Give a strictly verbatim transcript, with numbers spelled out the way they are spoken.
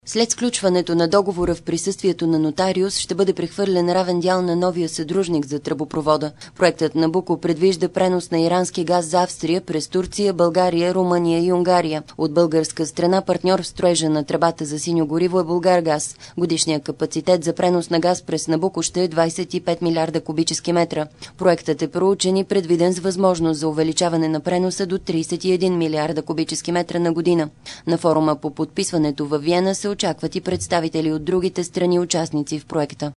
След сключването на договора в присъствието на нотариус ще бъде прехвърлен равен дял на новия съдружник за тръбопровода. Проектът Набуко предвижда пренос на ирански газ за Австрия през Турция, България, Румъния и Унгария. От българска страна партньор в строежа на тръбата за синьо гориво е Булгаргаз. Годишният капацитет за пренос на газ през Набуко ще е двадесет и пет милиарда кубически метра. Проектът е проучен и предвиден с възможност за увеличаване на преноса до тридесет и един милиарда кубически метра на година. На форума по подписването във Виена се очакват и представители от другите страни участници в проекта.